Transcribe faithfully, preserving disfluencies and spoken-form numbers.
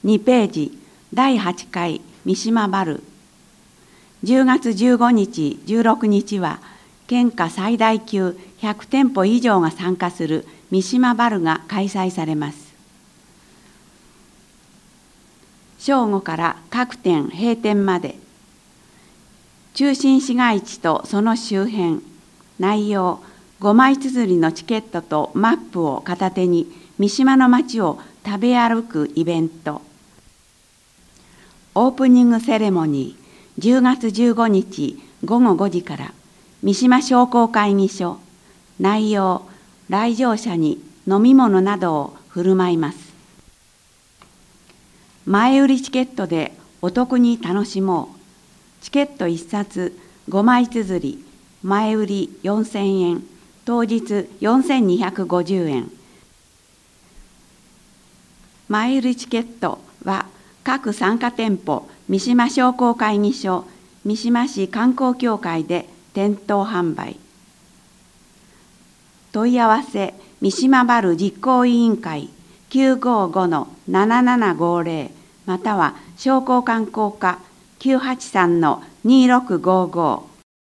にページだいはちかい三島バル。じゅうがつじゅうごにち、じゅうろくにちは県下最大級ひゃくてんぽ以上が参加する三島バルが開催されます。正午から各店閉店まで、中心市街地とその周辺、内容、ごまい綴りのチケットとマップを片手に三島の街を食べ歩くイベント。オープニングセレモニー、じゅうがつじゅうごにちごごごじから三島商工会議所。内容、来場者に飲み物などを振る舞います。前売りチケットでお得に楽しもう。チケットいっさつごまい綴り、前売りよんせんえん、当日よんせんにひゃくごじゅうえん。前売りチケットは各参加店舗、三島商工会議所、三島市観光協会で店頭販売。問い合わせ、三島バル実行委員会 きゅうごごのななななごぜろ または商工観光課 きゅうはちさんのにろくごご